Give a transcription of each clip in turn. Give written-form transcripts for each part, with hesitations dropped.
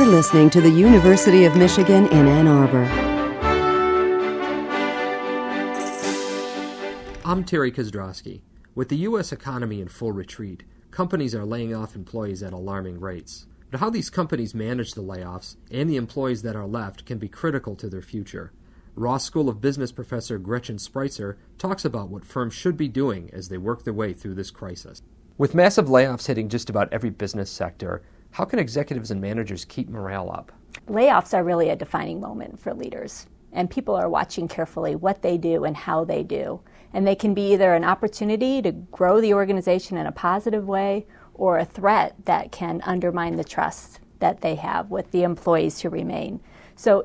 listening to the University of Michigan in Ann Arbor. I'm Terry Kozdrowski. With the U.S. economy in full retreat, companies are laying off employees at alarming rates. But how these companies manage the layoffs and the employees that are left can be critical to their future. Ross School of Business professor Gretchen Spreitzer talks about what firms should be doing as they work their way through this crisis. With massive layoffs hitting just about every business sector, how can executives and managers keep morale up? Layoffs are really a defining moment for leaders, and people are watching carefully what they do and how they do. And they can be either an opportunity to grow the organization in a positive way or a threat that can undermine the trust that they have with the employees who remain. So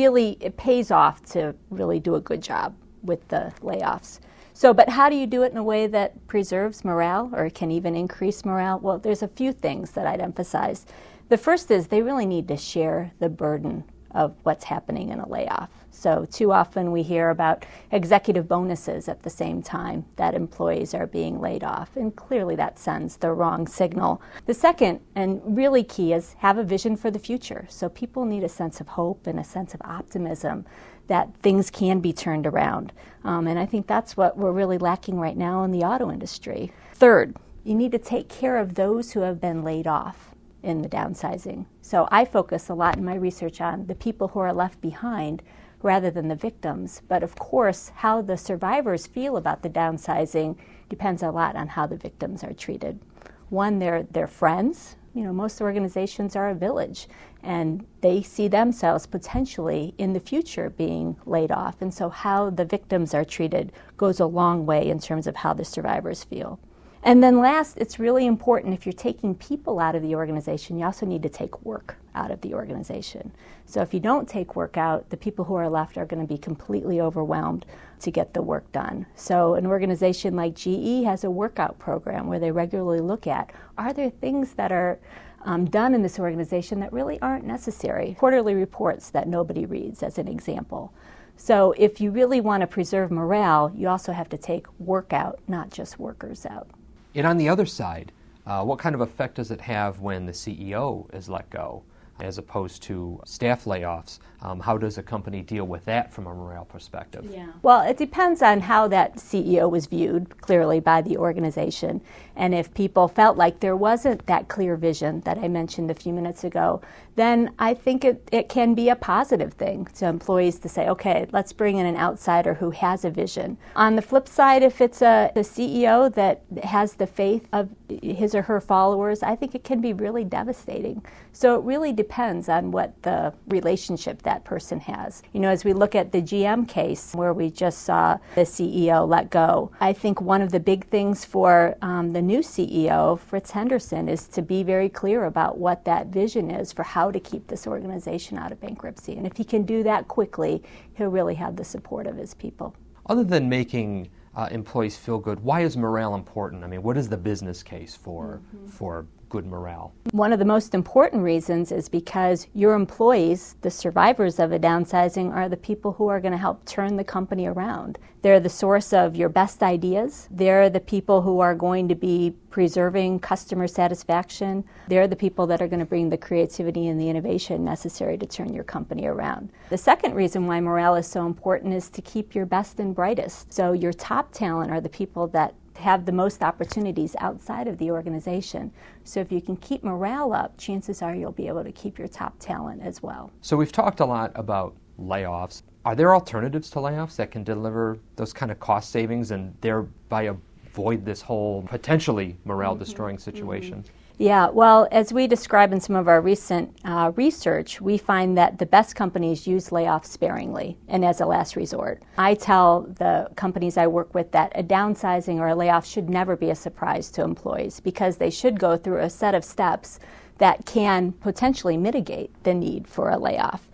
it pays off to really do a good job with the layoffs. But how do you do it in a way that preserves morale or can even increase morale? Well, there's a few things that I'd emphasize. The first is they really need to share the burden of what's happening in a layoff. So too often we hear about executive bonuses at the same time that employees are being laid off, and clearly that sends the wrong signal. The second, and really key, is have a vision for the future. So people need a sense of hope and a sense of optimism that things can be turned around. And I think that's what we're really lacking right now in the auto industry. Third, you need to take care of those who have been laid off in the downsizing. So I focus a lot in my research on the people who are left behind rather than the victims. But of course, how the survivors feel about the downsizing depends a lot on how the victims are treated. One, they're friends. Most organizations are a village, and they see themselves potentially in the future being laid off. And so how the victims are treated goes a long way in terms of how the survivors feel. And then last, it's really important if you're taking people out of the organization, you also need to take work out of the organization. So if you don't take work out, the people who are left are going to be completely overwhelmed to get the work done. So an organization like GE has a workout program where they regularly look at, are there things that are done in this organization that really aren't necessary? Quarterly reports that nobody reads, as an example. So if you really want to preserve morale, you also have to take work out, not just workers out. And on the other side, what kind of effect does it have when the CEO is let go as opposed to staff layoffs? How does a company deal with that from a morale perspective? Yeah. Well, it depends on how that CEO was viewed, clearly, by the organization. And if people felt like there wasn't that clear vision that I mentioned a few minutes ago, then I think it can be a positive thing to employees to say, okay, let's bring in an outsider who has a vision. On the flip side, if it's the CEO that has the faith of his or her followers, I think it can be really devastating. So it really depends on what the relationship that person has. As we look at the GM case where we just saw the CEO let go, I think one of the big things for the new CEO, Fritz Henderson, is to be very clear about what that vision is for how to keep this organization out of bankruptcy. And if he can do that quickly, he'll really have the support of his people. Other than making employees feel good, why is morale important? I mean, what is the business case for good morale? One of the most important reasons is because your employees, the survivors of a downsizing, are the people who are going to help turn the company around. They're the source of your best ideas. They're the people who are going to be preserving customer satisfaction. They're the people that are going to bring the creativity and the innovation necessary to turn your company around. The second reason why morale is so important is to keep your best and brightest. So your top talent are the people that have the most opportunities outside of the organization. So if you can keep morale up, chances are you'll be able to keep your top talent as well. So we've talked a lot about layoffs. Are there alternatives to layoffs that can deliver those kind of cost savings and thereby avoid this whole potentially morale-destroying situation? Yeah, well, as we describe in some of our recent research, we find that the best companies use layoffs sparingly and as a last resort. I tell the companies I work with that a downsizing or a layoff should never be a surprise to employees because they should go through a set of steps that can potentially mitigate the need for a layoff.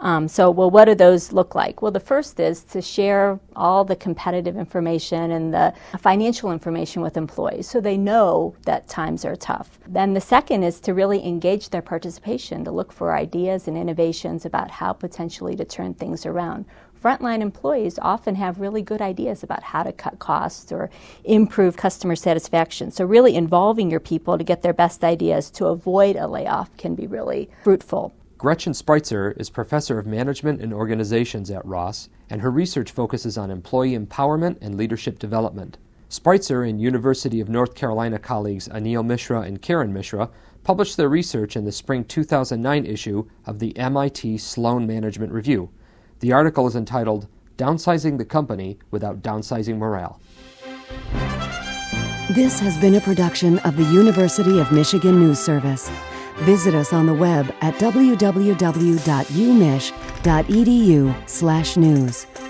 What do those look like? Well, the first is to share all the competitive information and the financial information with employees so they know that times are tough. Then the second is to really engage their participation, to look for ideas and innovations about how potentially to turn things around. Frontline employees often have really good ideas about how to cut costs or improve customer satisfaction. So really involving your people to get their best ideas to avoid a layoff can be really fruitful. Gretchen Spreitzer is Professor of Management and Organizations at Ross, and her research focuses on employee empowerment and leadership development. Spreitzer and University of North Carolina colleagues Anil Mishra and Karen Mishra published their research in the spring 2009 issue of the MIT Sloan Management Review. The article is entitled, Downsizing the Company Without Downsizing Morale. This has been a production of the University of Michigan News Service. Visit us on the web at www.umich.edu/news.